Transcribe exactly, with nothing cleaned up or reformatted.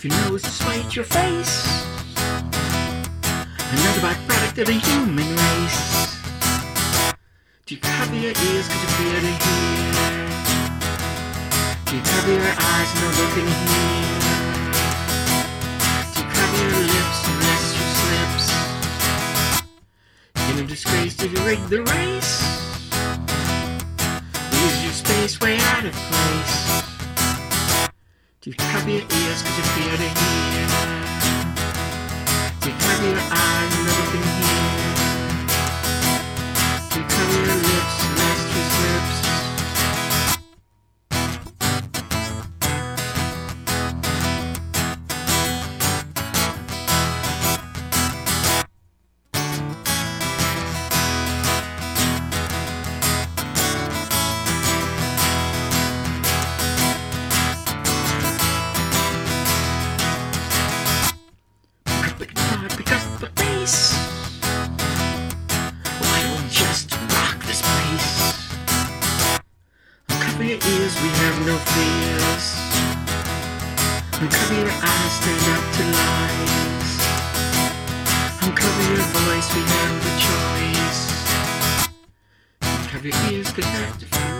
your nose to spite your face. Another byproduct of the human race. Do you cover your ears cause you fear to hear? Do you cover your eyes and no looking here? Do you cover your lips unless you slips? In a disgrace did you rig the race? Use your space way out of place. Do you cover your ears cause you fear to hear? Do you cover your eyes and no looking here? Do you cover your lips lest you slips? Pick up the pace. Why don't we just rock this place? Uncover your ears, we have no fears. Uncover your eyes, stand up to lies. Uncover your voice, we have the choice. Uncover your ears, cause you have to